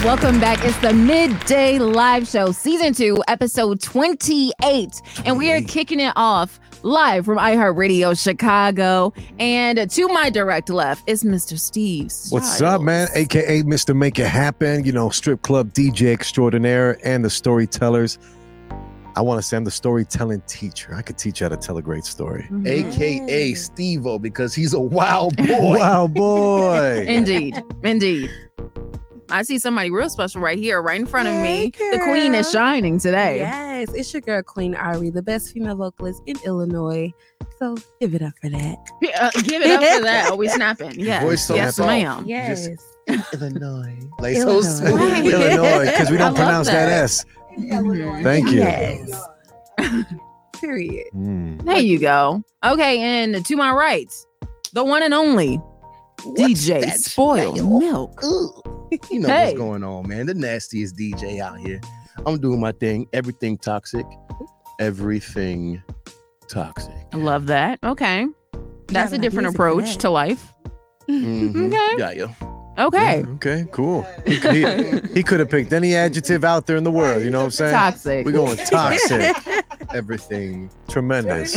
Welcome back. It's the Midday Live Show, Season 2, Episode 28. And we are kicking it off live from iHeartRadio Chicago. And to my direct left is Mr. Steve Styles. What's up, man? AKA Mr. Make It Happen, strip club DJ extraordinaire and the storytellers. I want to say I'm the storytelling teacher. I could teach you how to tell a great story. Mm-hmm. AKA Steve-O, because he's a wild boy. Wild boy. Indeed. I see somebody real special right here, right in front of me. Girl. The queen is shining today. Yes, it's your girl, Queen Ari, the best female vocalist in Illinois. So give it up for that. Give it up for that. Oh, we snapping. Yes. Voice so Yes, soft. ma'am. Yes. Illinois. Like Illinois. so smooth. Illinois, because we don't I love pronounce that that. S. Thank you. Yes. Period. There you go. Okay, and to my right, the one and only DJ that Spoiled smell? Milk. You know Hey. what's going on, man. The nastiest DJ out here. I'm doing my thing. Everything toxic. Everything toxic. I love that. Okay. That's a different music for approach that. to life. Mhm. Okay. Got you. Okay. Okay, cool. He could have picked any adjective out there in the world. You know what I'm saying? Toxic. We're going toxic. Everything. Tremendous.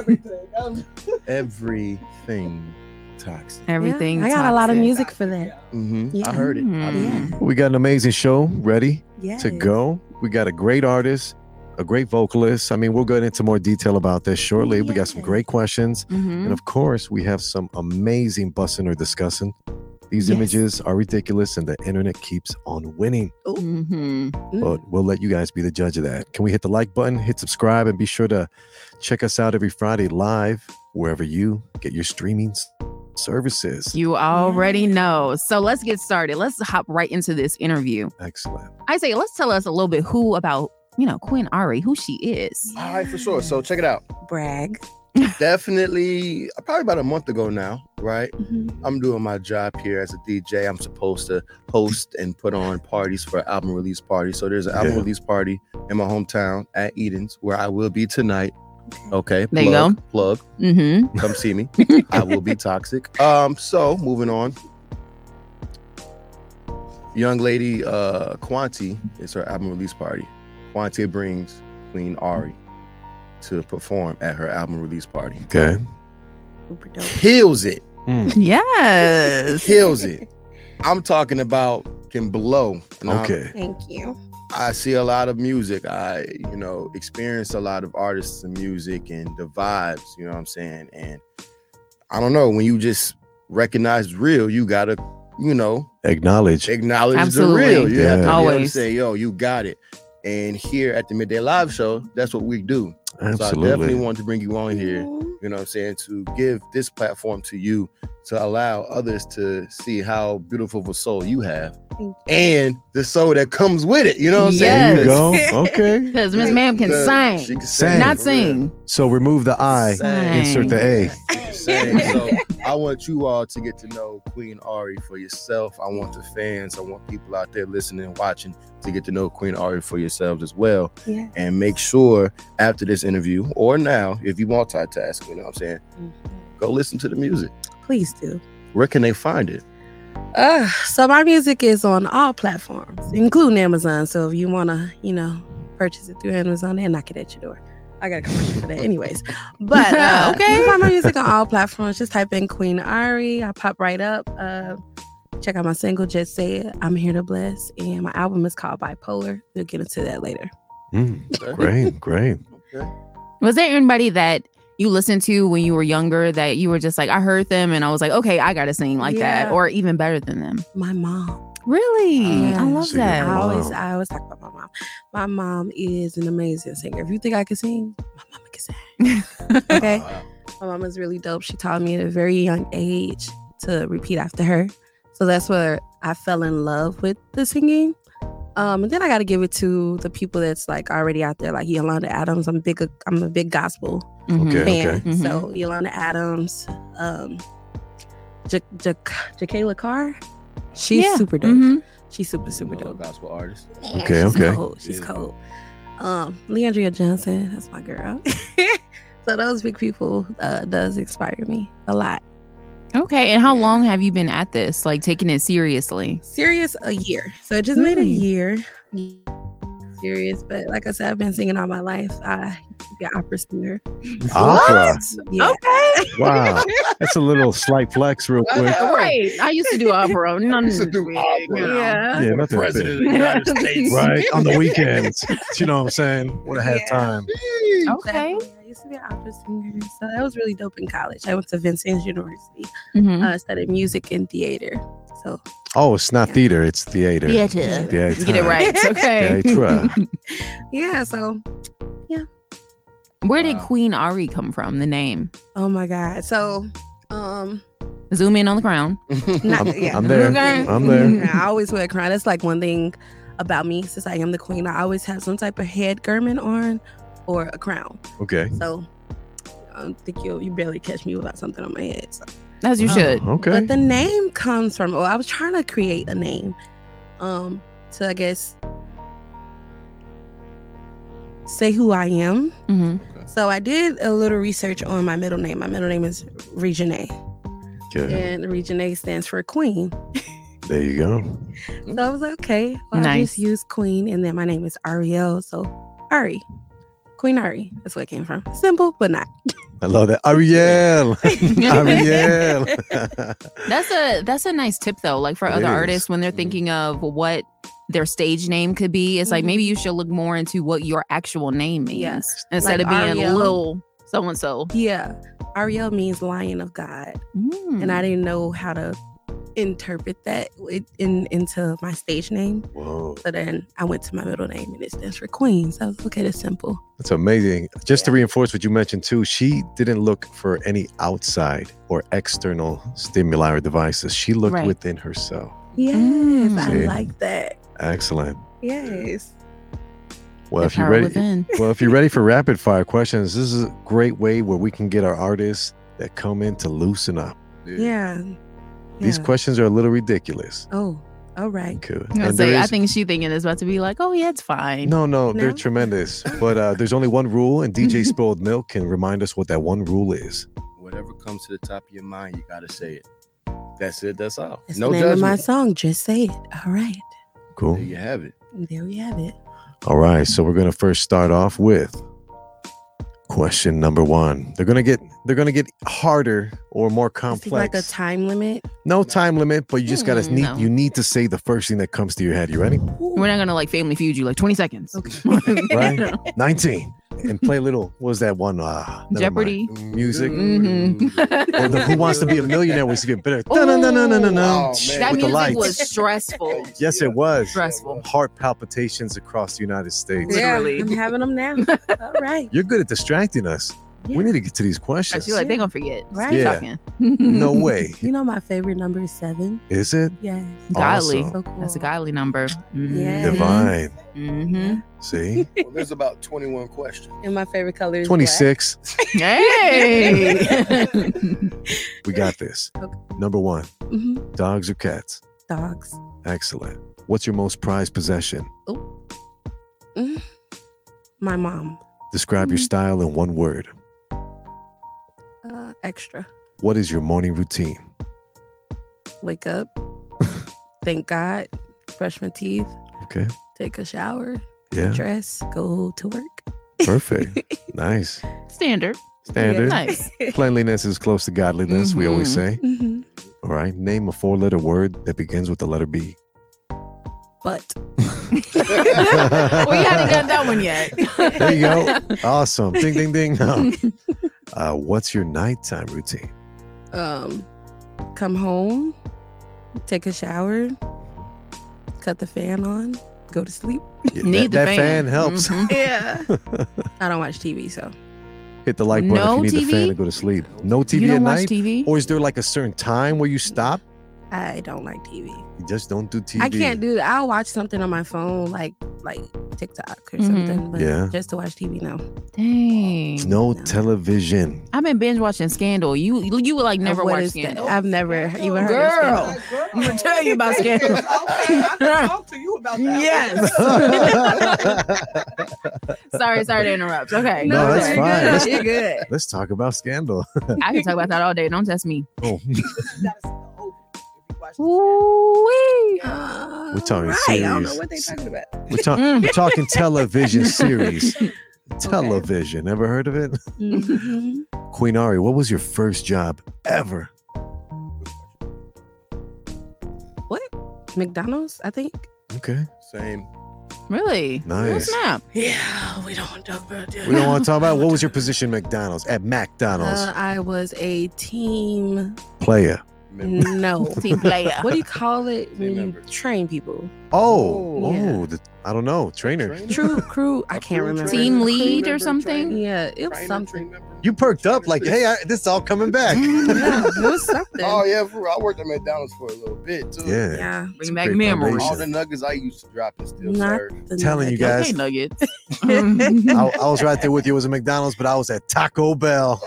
Everything toxic. Everything. I got a lot of toxic. music for that. I heard it. Mhm. We got an amazing show ready Yes. to go. We got a great artist, a great vocalist. I mean, we'll get into more detail about this shortly. We got some Yes. great questions. Mhm. And of course, we have some amazing bussing or discussing. These Yes. images are ridiculous and the internet keeps on winning. Mhm. But we'll let you guys be the judge of that. Can we hit the like button, hit subscribe, and be sure to check us out every Friday live wherever you get your streaming services. You already know. So let's get started. Let's hop right into this interview. Excellent. I say, let's tell us a little bit about Queen Ari, who she is. All right, for sure. So check it out. Brag. Definitely, probably about a month ago now, right? Mhm. I'm doing my job here as a DJ. I'm supposed to host and put on parties for album release parties. So there's an album Yeah. release party in my hometown at Eden's where I will be tonight. Okay. There you go. Plug. Mm-hmm. Come see me. I will be toxic. So moving on. Young lady, Quanti, it's her album release party. Quanti brings Queen Ari to perform at her album release party. Okay. Super dope. Kills it. Yes. Kills it. I'm talking about can blow. And Okay. Thank you. I see a lot of music. I, experience a lot of artists and music and the vibes, you know what I'm saying? And I don't know, when you just recognize real, you gotta, Acknowledge. acknowledge Absolutely. the real. You have to be able to Always. say, yo, you got it. And here at the Midday Live Show, that's what we do. So I Absolutely. definitely want to bring you on here, Mhm. you know what I'm saying, to give this platform to you, to allow others to see how beautiful of a soul you have Thank you. and the soul that comes with it. You know what I'm There you Yes. go. Okay. Because Miss Ma'am can She sing, can Sing. not for sing. So remove the I, Sing. insert the A. real. Sing. So I want you all to get to know Queen Ari for yourself. I want the fans, I want people out there listening and watching to get to know Queen Ari for yourselves as well. Yeah. And make sure after this interview or now, if you multitask, you know what I'm saying, go listen to the music. Please do. Where can they find it? So my music is on all platforms, including Amazon. So if you want to, purchase it through Amazon, they'll knock it at your door. I got a commercial for that anyways. But Okay. you can find my music on all platforms. Just type in Queen Ari. I pop right up. Check out my single, Just Say It. I'm Here to Bless. And my album is called Bipolar. We'll get into that later. Great. Okay. Was there anybody that you listened to when you were younger that you were just like, I heard them and I was like, okay, I gotta sing like that, Yeah. or even better than them? My mom. Really? Yeah. I love So your that. mom. I always talk about my mom. My mom is an amazing singer. If you think I can sing, my mama can sing. Okay. My mom is really dope. She taught me at a very young age to repeat after her. So that's where I fell in love with the singing. And then I got to give it to the people that's like already out there, like Yolanda Adams. I'm a big gospel Mhm. Okay. fan. Mhm. So Yolanda Adams, Jakayla Carr, she's Yeah. super dope. Mhm. She's super dope. Gospel artist. Okay, She's okay. cold. She's Yeah. cold. Leandria Johnson, that's my girl. So those big people does inspire me a lot. Okay. And how long have you been at this? Like taking it seriously? Serious a year. So it just made a year. Serious, but like I said, I've been singing all my life. I be an opera singer. Opera. Yeah. Okay. Wow. That's a little slight flex, real quick. Right. I used to do opera. None Used to do big, opera. you know. Yeah. Yeah, nothing President big. of the United States. Right. On the weekends. You know what I'm saying? Would have had Yeah. time. Okay. Exactly. I used to be an opera singer, so that was really dope in college. I went to Vincennes University, Mhm. studied music and theater. So Oh, it's not theater, it's theater. Theater. Yeah, Get it right. Okay. Theater. yeah, so Where did Wow. Queen Ari come from? The name. oh my god, so Zoom in on the crown. not, I'm there. Okay. I'm there. Yeah, I always wear a crown. That's like one thing about me since I am the queen. I always have some type of head garment on or a crown. Okay. So I don't think you barely catch me without something on my head. So. As you should. Okay. But the name comes from. Well, I was trying to create a name, to I guess say who I am. Hmm. So I did a little research on my middle name. My middle name is Regine, Good. and Regine stands for queen. There you go. So I was like, okay, well, I Nice. just use queen, and then my name is Ariel, so Ari, Queen Ari. That's where it came from. Simple, but not. I love that. Ariel. Ariel. That's a nice tip though. Like for It other is. artists when they're thinking of what their stage name could be, it's like Mhm. maybe you should look more into what your actual name means Yes. instead Like of being Ariel. little so and so. Yeah, Ariel means Lion of God, and I didn't know how to interpret that into my stage name. Whoa. So then I went to my middle name, and it stands for Queen. So I was okay. That's simple. That's amazing. Just to Yeah. reinforce what you mentioned too, she didn't look for any outside or external stimuli or devices. She looked Right. within herself. Yes, I See? like that. Excellent. Yes. Well, The if you're power ready, within. well, if you're ready for rapid fire questions, this is a great way where we can get our artists that come in to loosen up. Yeah. These Yeah. questions are a little ridiculous. Oh, all right. Good. I And say, there I is- think she thinking it's about to be like, oh yeah, it's fine. no, they're No? tremendous. But there's only one rule, and DJ Spoiled Milk can remind us what that one rule is. Whatever comes to the top of your mind, you gotta say it. That's it. That's all. That's No the name of my judgment. song. Just say it. All right. Cool. There you have it. There we have it. All right, so we're gonna first start off with question number one. They're gonna get harder or more Is it like a complex. time limit? No time limit, but you just gotta No. you need to say the first thing that comes to your head. You ready? We're not gonna like Family Feud you like 20 seconds. Okay. Right? 19. And play a little. What was that one? Never mind. Jeopardy. Music. Mhm. Or the Who Wants to Be a Millionaire was even better. Oh, No. man. That With the music lights. was stressful. Yes, it was. Stressful. Heart palpitations across the United States. Literally. Yeah, I'm having them now. All right. You're good at distracting us. We Yeah. need to get to these I questions. feel like they're gonna forget. Right. Keep Yeah. talking. No way. You know my favorite number is 7. Is it? Yes. Godly. Awesome. So cool. That's a godly number. Yeah. Divine. Mm-hmm. See? Well, there's about 21 questions. And my favorite color is 26. Hey. We got this. Okay. Number one, black. Hmm. dogs or cats? Dogs. Excellent. What's your most prized possession? My mom. Describe your style in one word. Extra. What is your morning routine? Wake up. Thank God. Brush my teeth. Okay. Take a shower. Yeah. Dress. Go to work. Perfect. Nice. Standard. Standard. Nice. Cleanliness is close to godliness, we always say. Mhm. All right. Name a 4-letter word that begins with the letter B. But Well, you haven't got that one yet. There you go. Awesome. Ding, ding, ding. No. What's your nighttime routine? come home, take a shower, cut the fan on, go to sleep. Yeah, Need that the fan helps. Mhm. Yeah. I don't watch TV, so Hit the like button No if you need the TV? fan to go to sleep. No TV You at don't watch night? TV? Or is there like a certain time where you stop? I don't like TV. You just don't do TV. I can't do that. I'll watch something on my phone, like TikTok or Mhm. something. But Yeah. just to watch TV, no. Dang. No No. television. I've been binge watching Scandal. You would like never What watch is that? Scandal. I've never even heard Girl. of Scandal. I'm gonna tell you about Scandal. Okay, I can talk to you about that. Yes. Sorry to interrupt. Okay. No, that's you're fine. good. Let's- You're good. Let's talk about Scandal. I can talk about that all day. Don't test me. Oh, Ooh-wee. We're talking right. I don't know serious. what they talking about. we're talking television series. Television. Ever heard of it? Mhm. Queen Ari, what was your first job ever? What? McDonald's, I think. Okay. Same. Really? Nice. Oh, snap. Yeah, we don't want to talk about that. We don't want to talk about what was your position at McDonald's? At McDonald's. I was a team. Player. Member. No. Team player. What do you call it when you member. train people? Oh, Yeah. I don't know. Trainer. Trainer? True crew. I can't remember. Team lead Crew or member, something? trainer, Yeah, it was trainer, something. team member. You perked up like, hey, this is all coming back. Yeah, it was something. Oh yeah, for real. I worked at McDonald's for a little bit too. Yeah. Yeah. Bring back great memories. All foundation. the nuggets I used to drop and still Not serve. the Telling you nuggets. guys. Okay, nuggets. I was right there with you. It was a McDonald's, but I was at Taco Bell.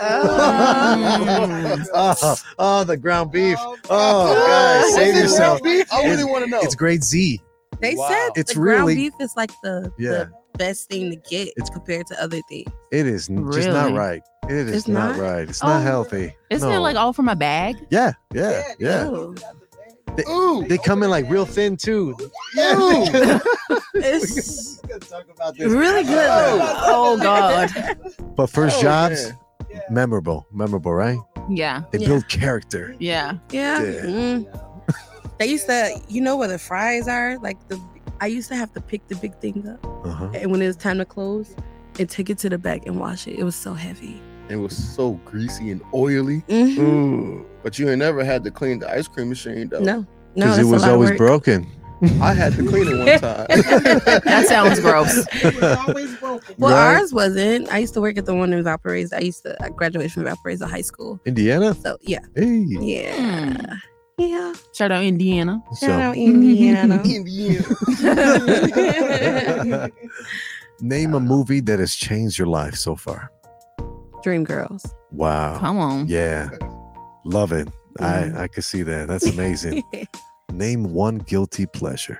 Oh, the ground beef. Oh, guys, save yourself. I really want to know. It's grade Z. They Wow. said It's the ground really- beef is like the Yeah. best thing to get It's- compared to other things. It is just not Really? right. It is It's not not? right. It's not Oh, healthy. Isn't No. it like all from a bag? Yeah, yeah, yeah. Ooh. Ooh. They come in like real thin too. Yeah. It's We gotta talk about this. really good. Oh, God. But first Oh, jobs, man. memorable, right? Yeah. They Yeah. build character. Yeah. Yeah. Yeah. They used to, where the fries are? I used to have to pick the big thing up. Uh-huh. And when it was time to close, and take it to the back and wash it. It was so heavy. It was so greasy and oily. Mhm. Ooh. But you ain't never had to clean the ice cream machine though. No. Because that's it a was lot of always work. broken. I had to clean it one time. That sounds gross. It was always broken. Well, Right. ours wasn't. I used to work at the one in Valparaiso. I graduated from Valparaiso High School. Indiana? So yeah. Hey. Yeah. Yeah. Shout out Indiana. Shout out So, Indiana. name a movie that has changed your life so far. Dreamgirls. Wow. Come on. Yeah. Love it. Mhm. I could see that. That's amazing. Name one guilty pleasure.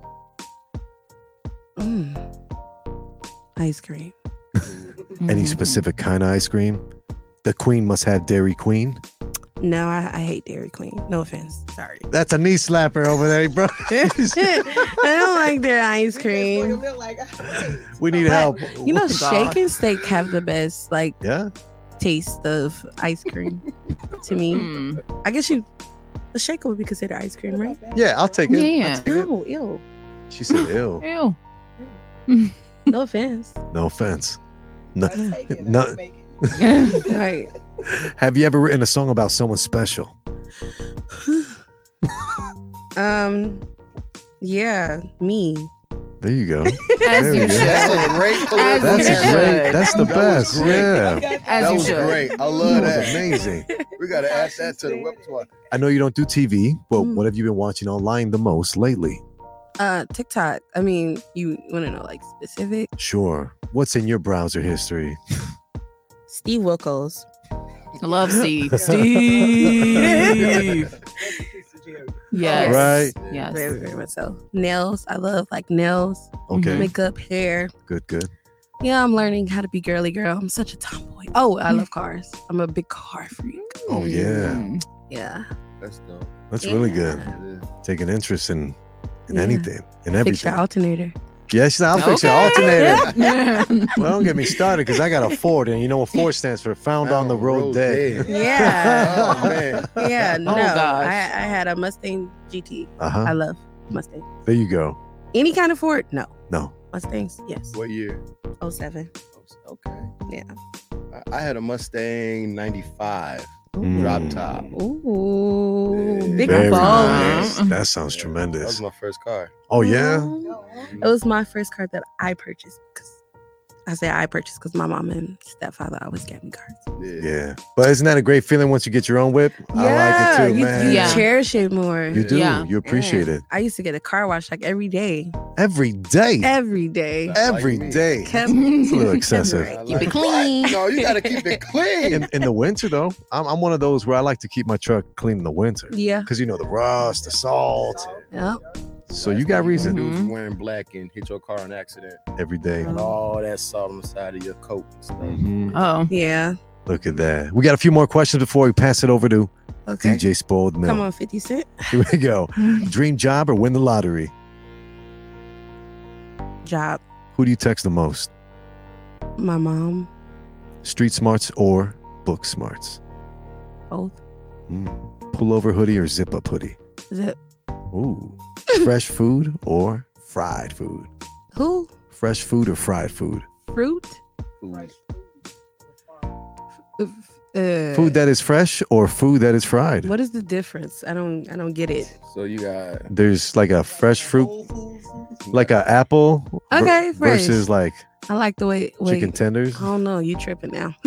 Ice cream. Any Mhm. specific kind of ice cream? The queen must have Dairy Queen. No, I hate Dairy Queen. No offense. Sorry. That's a knee slapper over there, bro. I don't like their ice cream. We need But, help. You know, God. Shake and Steak have the best Yeah. taste of ice cream to me. Mm. I guess the shaker would be considered ice cream, right? Yeah, I'll take it. Yeah. No, ew. She said, ew. Ew. No offense. No offense. No, no. Right. Have you ever written a song about someone special? Yeah, me. There you go. As There you we go. should. That's a great As That's you alliteration. great. should. That's the That was best. great. Yeah. As That you was should. great. I That love was that. amazing. We gotta add that to the repertoire. I know you don't do TV, but Mm. what have you been watching online the most lately? TikTok. I mean, you want to know like specific? Sure. What's in your browser history? Steve Wilkos. Love Steve. Steve. Yes. Right. Yes. Very, very much so. Nails. I love like nails, Okay. makeup, hair. Good, good. Yeah, I'm learning how to be girly girl. I'm such a tomboy. Oh, I love cars. I'm a big car freak. Oh, yeah. Mm. Yeah. That's dope. That's really good. Yeah. Taking interest in Yeah. anything and Fix your everything. alternator. Yes, I'll fix your Okay. alternator. Well, don't get me started because I got a Ford, and you know what Ford stands for? Found on the road dead. Yeah. Oh man. Yeah, no. gosh. I had a Mustang GT. I Uh-huh. love Mustang. There you go. Any kind of Ford? No. No. Mustangs? Yes. What year? 07. Okay. Yeah. I had a Mustang 95 Mm. drop top. Ooh. Yeah. Big Very balls. nice. That sounds That tremendous. was my first car. Oh, yeah? It was my first car that I purchased because I say I purchased because my mom and stepfather always gave me cars. Yeah. But isn't that a great feeling once you get your own whip? I like it too, man. You Yeah. cherish it more. You do. Yeah. You appreciate Man, it. I used to get a car wash like every day. Every day. Every day. Every Like me. day. Kept It's a little excessive. I Keep it like- clean. No, you gotta keep it clean. In the winter, though, I'm one of those where I like to keep my truck clean in the winter. Yeah. Because, you know, the rust, the salt. Yep. So you got reason Dudes Mhm. wearing black and hit your car in an accident. every day. And all that salt on the side of your coat and stuff. Mhm. Oh, Yeah. Look at that. We got a few more questions before we pass it over to Okay. DJ Spoiled Milk. Come on, 50 Cent. Here we go. Dream job or win the lottery? Job. Who do you text the most? My mom. Street smarts or book smarts? Both. Pullover hoodie or zip up hoodie? Zip. Ooh. Fresh food or fried food? Who? Fresh food or fried food? Fruit. Food. Food that is fresh or food that is fried? What is the difference? I don't get it. So you got There's like a fresh fruit, like an apple Okay, fresh. versus like I like the way. Wait. chicken tenders. I don't know. You tripping now?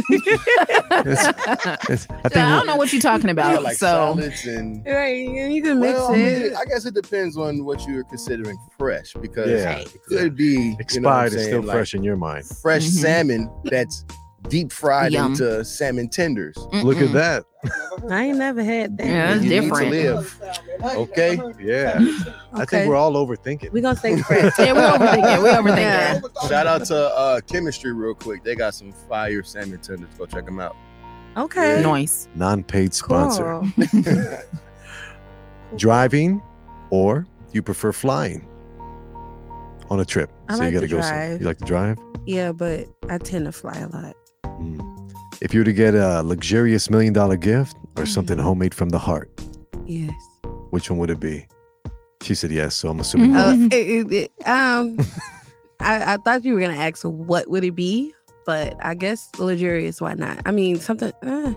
It's- I think I don't know what you're talking you about. got like so salads and Right. You can mix well, I mean, it. I guess it depends on what you're considering fresh because Yeah. it could be you know what I'm expired is still saying, like fresh in your mind. fresh Mhm. salmon that's deep fried Yum. into salmon tenders. Look at Mm-mm. that. I ain't never had that. Yeah, that's You need to different. live. Okay. Yeah. I Okay. think we're all overthinking. We gonna say fresh. Yeah, we overthinking. We overthinking. Yeah. Shout out to Chemistry real quick. They got some fire salmon tenders. Go check them out. Okay. Noise. Non-paid sponsor. Cool. Driving or you prefer flying on a trip? I so like you gotta to go. drive. You like to drive? Yeah, but I tend to fly a lot. If you were to get a luxurious $1 million gift or something Mhm. homemade from the heart, Yes. which one would it be? She said yes, so I'm assuming. Mhm. no. I thought you were gonna ask what would it be, but I guess luxurious. Why not? I mean, something.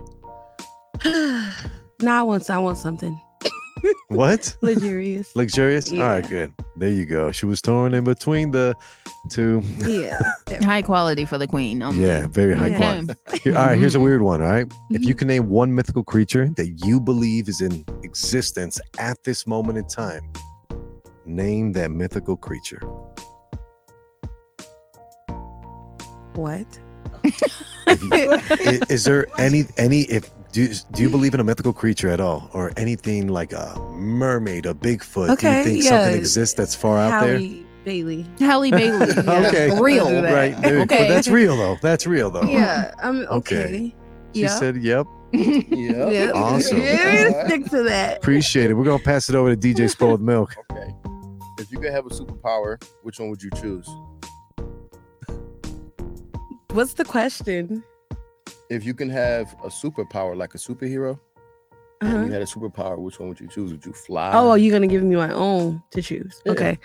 No, I want something What? luxurious. Luxurious? All right, Yeah. good. There you go. She was torn in between the two. Yeah. High quality for the queen. Yeah, very high Yeah. quality. All right, here's a weird one. All right. If Mhm. you can name one mythical creature that you believe is in existence at this moment in time, name that mythical creature. What? Is there any if do you believe in a mythical creature at all, or anything like a mermaid, a Bigfoot? Do Okay, you think yeah. something exists that's far out there? Halle Bailey. Halle Bailey. Yeah. Okay. Real. Do that. Right. There, Okay. But that's real though. That's real though. Yeah. I'm Okay. okay. She Yeah. said, "Yep." Yeah. Yeah. Awesome. Yeah, stick to that. Appreciate it. We're gonna pass it over to DJ Spoiled Milk. Okay. If you could have a superpower, which one would you choose? What's the question? If you can have a superpower like a superhero, and Uh-huh. you had a superpower, which one would you choose? Would you fly? Oh, you're gonna give me my own to choose. Yeah. Okay.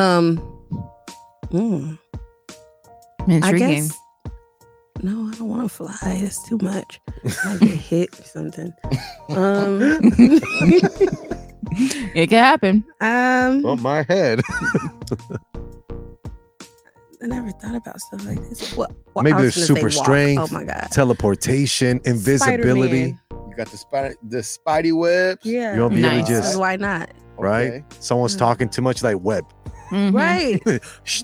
I Intriguing. guess. No, I don't want to fly. It's too much. I get hit or something. It can happen. Oh, my head. I never thought about stuff like this. What? Maybe I was there's gonna say super walk. strength, Oh my god. teleportation, invisibility. Spider-Man. You got the spidey webs. Yeah. You won't be able Nice. to just Why not? right. Okay. Someone's Mhm. talking too much, like web. Mhm. Right. Shh.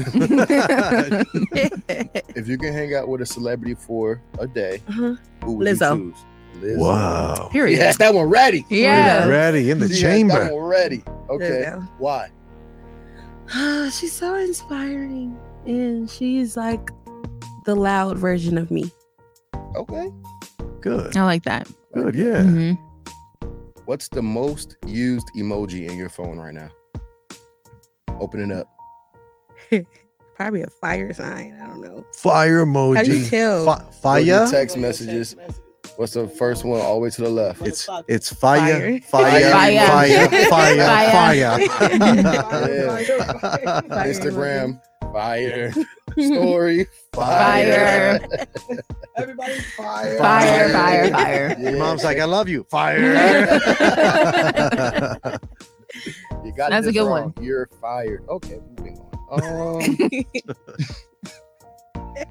If you can hang out with a celebrity for a day, Uh-huh. who would Lizzo. you choose? Lizzo. Wow. Period. Yes, that one ready. Yeah. Ready in the She had chamber. That one ready. Okay. There you Why? go. She's so inspiring, and she's like the loud version of me. Okay. Good. I like that. Good. Yeah. Mhm. What's the most used emoji in your phone right now? Open it up. Probably a fire sign. I don't know. Fire How do you emoji. tell? Go to Fire. text messages. What's the first one all the way to the left? It's fire. Fire. Fire. Fire. Fire. Fire. Fire. Fire. Instagram. Fire. Story. Fire. Everybody's fire. Fire, fire, fire. Your mom's like, I love you. Fire. You got That's a this good wrong. one. You're fired. Okay, moving on.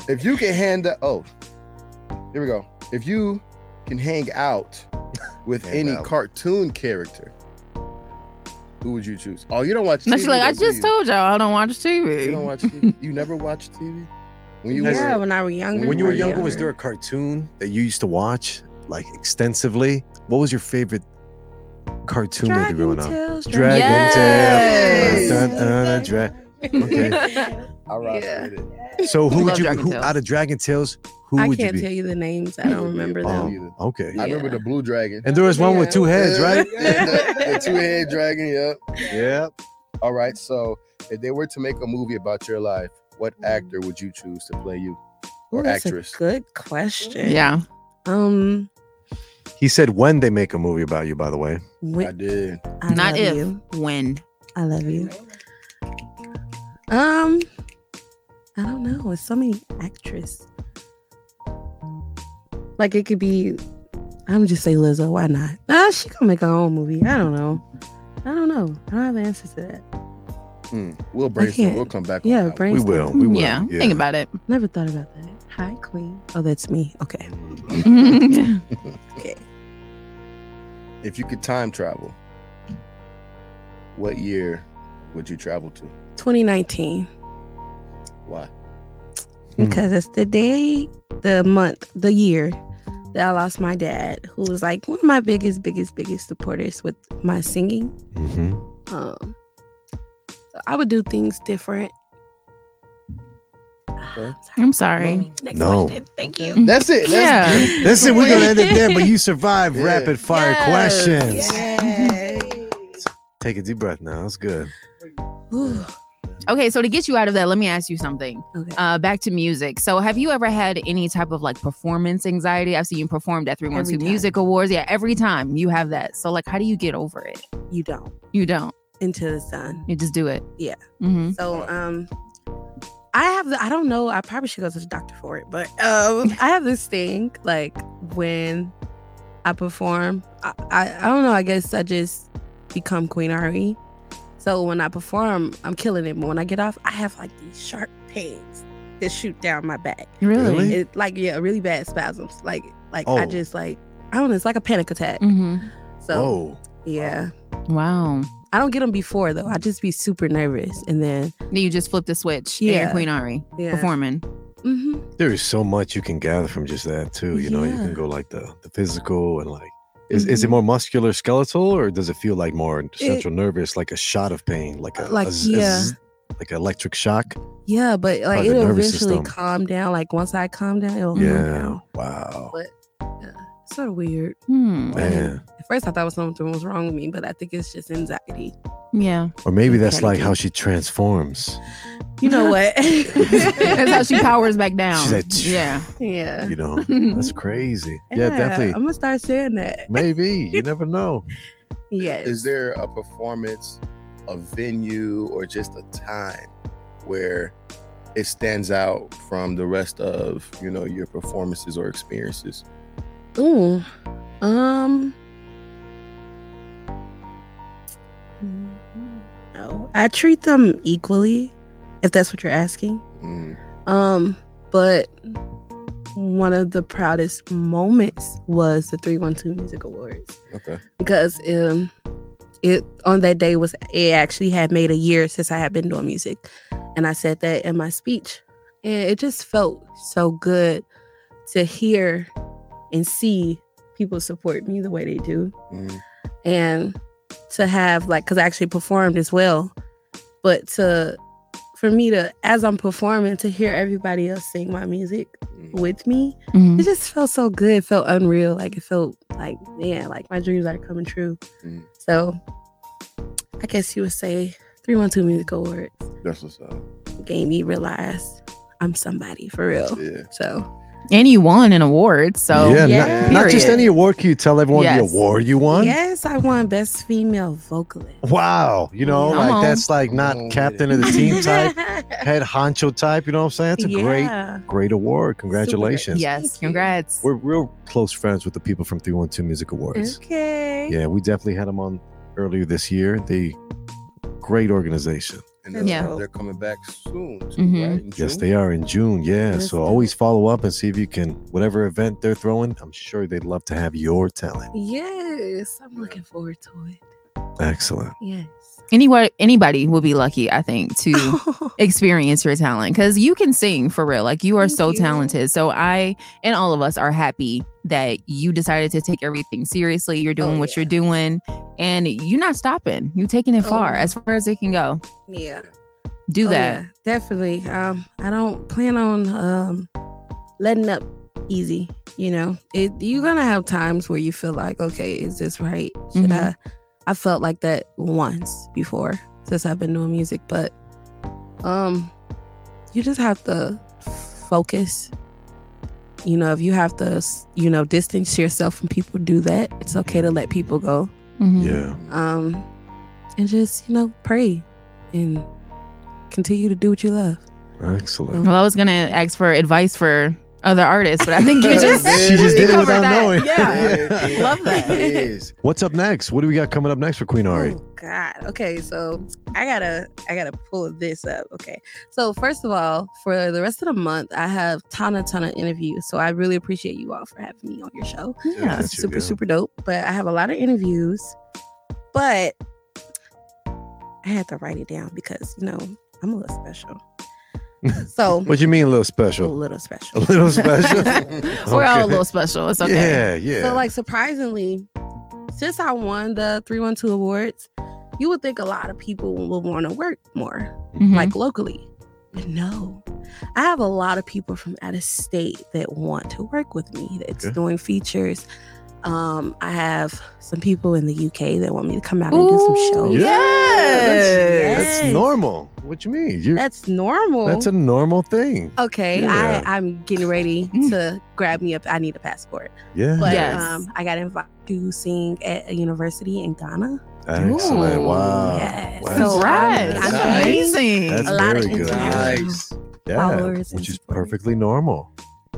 If you can here we go. If you can hang out with Hang any out. cartoon character, who would you choose? Oh, you don't watch TV. No, she's like, I though, do just you? told y'all I don't watch You TV. don't watch TV? You never watched TV? When you Yeah, were when I was younger. When you were Yeah. younger, was there a cartoon that you used to watch like extensively? What was your favorite cartoon movie Dragon growing up? Tales. Dragon Yes. Tales. Dun, dun, dun, Okay. I rock Yeah. with it. So who would Love you Dragon who Tales. out of Dragon Tales? Who I would you can't be? tell you the names. I don't remember Oh. them. either. Okay. I remember Yeah. the blue dragon. And there was one with Yeah. 2 heads, right? Yeah, the two-head dragon, yep. Yeah. All right, so if they were to make a movie about your life, what actor would you choose to play you? Ooh, Or that's actress. a good question. Yeah. He said when they make a movie about you, by the way. I did. I Not love if, you. when. I love you. I don't know. It's so many actresses. Like it could be. I'm gonna just say Lizzo. Why not? Nah, she gonna make her own movie. I don't know. I don't have an answer to that. We'll brainstorm. can't- We'll come back. on Yeah, that one. We brainstorm. will. We will. Yeah. Think about it. Never thought about that. Hi, Queen. Oh, that's me. Okay. Okay. If you could time travel, what year would you travel to? 2019. Why? Because it's the day, the month, the year that I lost my dad, who was like one of my biggest supporters with my singing. Mhm. So I would do things different. I'm sorry. Next No. question. Thank you. That's it. That's Yeah. good. Listen, we're gonna end it there, but you survived Yeah. rapid fire Yes. questions. Yay. Take a deep breath now. That's good. Ooh, Okay, so to get you out of that, let me ask you something. okay. Back to music. So have you ever had any type of like performance anxiety? I've seen you performed at 312 Every time. Music Awards. Yeah, every time you have that. So like, how do you get over it? You don't. You don't. Into the sun. You just do it. Yeah. Mm-hmm. So I don't know, I probably should go to the doctor for it, but I have this thing like when I perform, I don't know, I guess I just become Queen Ari. So when I perform, I'm killing it. But when I get off, I have like these sharp pains that shoot down my back. Really? It like really bad spasms. Like I Oh. just like I don't know, it's like a panic attack. Mm-hmm. So Whoa. yeah. Wow. I don't get them before though. I just be super nervous and then Then you just flip the switch. Yeah. Yeah. Queen Ari yeah. performing. Mm-hmm. There is so much you can gather from just that too. You know, you Yeah. can go like the physical and like is it more muscular skeletal or does it feel like more central nervous, like a shot of pain, like a Like, like an electric shock? Yeah, but like the it'll nervous eventually system. calm down. Like once I calm down, it'll calm Yeah. down. Wow. But yeah, it's sort of weird. Hmm. Man. At first, I thought something was wrong with me, but I think it's just anxiety. Yeah. Or maybe that's like Panicking. how she transforms. You know what? That's how she powers back down. She's like, yeah. Yeah. You know, that's crazy. Yeah, definitely. I'm gonna start saying that. Maybe. You never know. Yes. Is there a performance, a venue, or just a time where it stands out from the rest of, you know, your performances or experiences? Ooh. No, I treat them equally, if that's what you're asking. Mm. But one of the proudest moments was the 312 Music Awards Okay. because it on that day it actually had made a year since I had been doing music, and I said that in my speech, and it just felt so good to hear and see people support me the way they do, Mm. and to have like, because I actually performed as well, but for me to, as I'm performing, to hear everybody else sing my music with me, Mhm. it just felt so good. It felt unreal. Like it felt like, man, like my dreams are coming true. Mm. So I guess you would say 312 Music Awards That's what's up. gave me realize I'm somebody for real. Yeah. So And you won an award. So yeah, yeah. not just Period. any award. Can you tell everyone the Yes. award you won? yes, I won Best Female Vocalist. Wow. You know, Come like on. that's like not Come on with captain it. of the team type, head honcho type. You know what I'm saying? That's a Yeah. great award. Congratulations. yes, Thank you. congrats. We're real close friends with the people from 312 Music Awards. Okay. Yeah, we definitely had them on earlier this year. They great organization. And Yeah. they're coming back soon, too, Mhm. right? In Yes, June? they are in June. Yeah. Yes, So they- always follow up and see if you can, whatever event they're throwing, I'm sure they'd love to have your talent. Yes, I'm looking forward to it. Excellent. Yes. Anybody will be lucky, I think, to experience your talent because you can sing for real. Like you are Thank so you. talented. So I and all of us are happy that you decided to take everything seriously. You're doing what yeah. you're doing and you're not stopping. You're taking it far, Oh. as far as it can go. Yeah. Do Oh, that. yeah, definitely. I don't plan on letting up easy. You know, you're gonna have times where you feel like, okay, is this right? Should Mhm. I felt like that once before since I've been doing music, but you just have to focus. You know, if you have to, distance yourself from people, do that. It's okay to let people go. Mhm. Yeah. And just, pray and continue to do what you love. Excellent. Well, I was gonna ask for advice for other artists, but I think you just She just you did it covered without that. knowing. Yeah. Love that. It is. What's up next? What do we got coming up next for Queen Ari? Oh God. Okay, so I gotta pull this up. Okay. So first of all, for the rest of the month, I have ton of interviews. So I really appreciate you all for having me on your show. Yeah. It's you, super, girl. super dope. But I have a lot of interviews. But I had to write it down because, I'm a little special. So What you mean a little a special? little A special. little special? We're all a Okay. little special. It's okay. Yeah, yeah. So, like, surprisingly, since I won the 312 Awards, you would think a lot of people will want to work more, Mhm. like locally. But no, I have a lot of people from out of state that want to work with me. That's Okay. doing features. I have some people in the UK that want me to come out and do some Ooh, shows. yes. That's Yes. normal. What you mean? That's normal. That's a normal thing. Okay, Yeah. I'm getting ready to grab me up. I need a passport. Yeah. But Yes. I got invited to sing at a university in Ghana. Excellent. Ooh. Wow. Yes. Wow. So Congrats. I'm Nice. Amazing. That's a lot of very good. international Nice. Yeah. followers and Which is supporters. perfectly normal.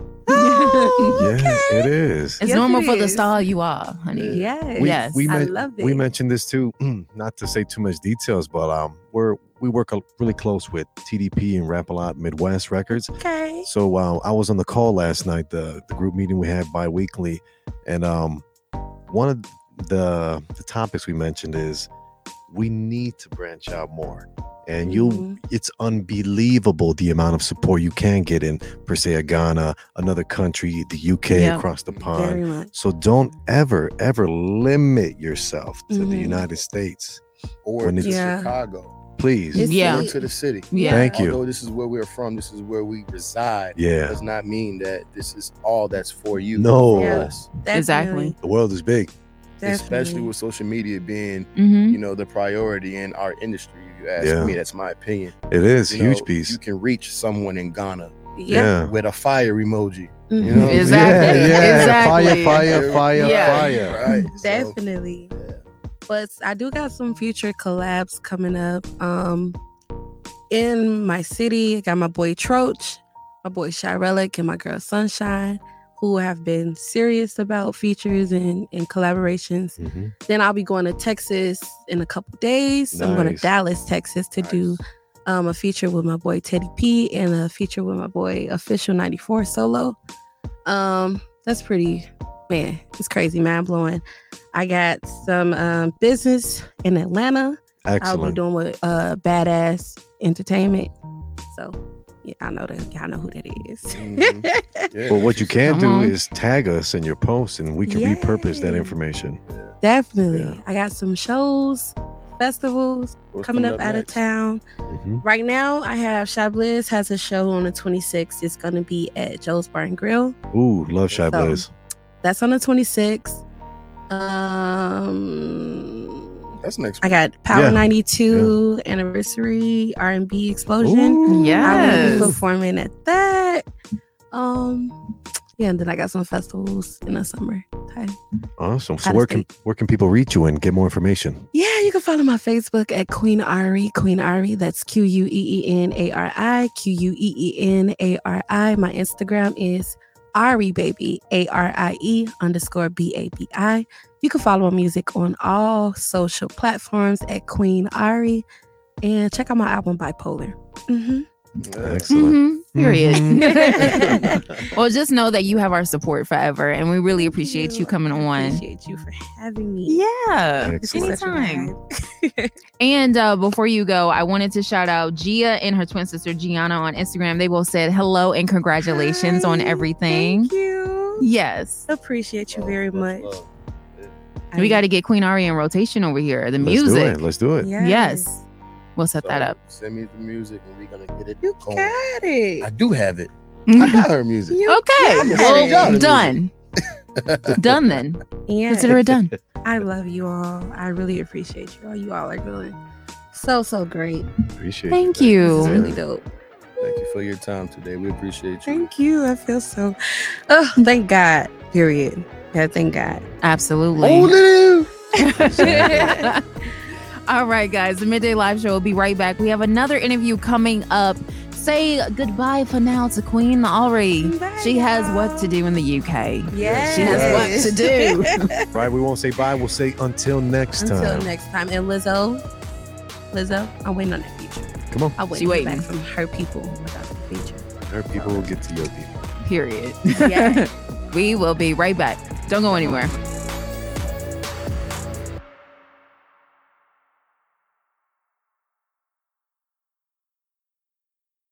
Oh, Yeah, it is. It's Yes, normal it for the is. style you are, honey. Yes. Yes. I love it. We mentioned this too, not to say too much details, but we work really close with TDP and Rap A Lot Midwest Records. Okay. So I was on the call last night, the group meeting we have bi-weekly, and one of the topics we mentioned is we need to branch out more. And Mhm. it's unbelievable the amount of support you can get in, per se, a Ghana, another country, the UK, Yep. across the pond. Very much. So don't ever limit yourself to the Mhm. United States. Or When to it's- Yeah. Chicago. Please. It's- Yeah. Or to the city. Yeah. Thank you. Although this is where we're from, this is where we reside. Yeah. Does not mean that this is all that's for you. No. for Yeah. us. Exactly. The world is big. Especially Definitely. with social media being, Mm-hmm. the priority in our industry. If you ask Yeah. me, that's my opinion. It is You huge know, piece. You can reach someone in Ghana Yeah. with a fire emoji. Mhm. You know, Exactly. Yeah, yeah. Exactly. Fire, Yeah. fire. Right. So, Definitely. But I do got some future collabs coming up. In my city, I got my boy Troach, my boy Shy Relic, and my girl Sunshine, who have been serious about features and collaborations. Mhm. Then I'll be going to Texas in a couple days. I'm going to Nice. Dallas, Texas to do a feature with my boy Teddy P and a feature with my boy Official 94 solo. That's pretty, man, it's crazy, mind blowing. I got some business in Atlanta. I'll be Excellent. doing with Badass Entertainment. So yeah, y'all know who that is. Mhm. Yeah. Well, what you can Come do on. is tag us in your posts and we can repurpose that Yeah. information. Definitely. Yeah. I got some shows, festivals What's coming up out of next? town. Mhm. Right now, I have Shy Bliss has a show on the 26th. It's going to be at Joe's Bar and Grill. Ooh, love Shy So, Blaze. That's on the 26th. That's next. I got Power Yeah. 92 anniversary R&B explosion. Ooh. I will be Yes. performing at that. Yeah, and then I got some festivals in the summer time. Awesome. So Out of where can people reach you and get more information? Yeah, you can follow my Facebook at Queen Ari. Queen Ari. That's QUEENARI. QUEENARI. My Instagram is Ari Baby. ARIE_BABI. You can follow my music on all social platforms at Queen Ari. And check out my album Bipolar. Mm-hmm. Excellent. Period. Well, just know that you have our support forever, and we really appreciate you coming I on. appreciate you for having me. Yeah, Excellent. anytime. And before you go, I wanted to shout out Gia and her twin sister Gianna on Instagram. They both said hello and congratulations on Hi, everything. Thank you. Yes, Appreciate you very much. we got to get Queen Ari in rotation over here. The music. Let's do it. Yes, we'll set that up. Send me the music and we're gonna get it You going. got it. I do have it. I got her music. You Okay, got well, it. done. Done then. Yeah. Consider it done. I love you all. I really appreciate you all. You all are doing so great. Appreciate Thank it. you. This is really dope. Thank you for your time today. We appreciate you. Thank you. I feel so. Oh, thank God. Period. Yeah, thank God. Absolutely. Hold Exactly. All right, guys. The Midday Live Show will be right back. We have another interview coming up. Say goodbye for now to Queen Ari. Bye, She has y'all. work to do in the UK. Yes. She has work to do. Right, we won't say bye. We'll say until next Until time. next time. And Lizzo, I'm waiting on that feature. Come on. I'll wait She waiting. back from her people about the feature. Her people will get to your people. Period. Yeah. We will be right back. Don't go anywhere.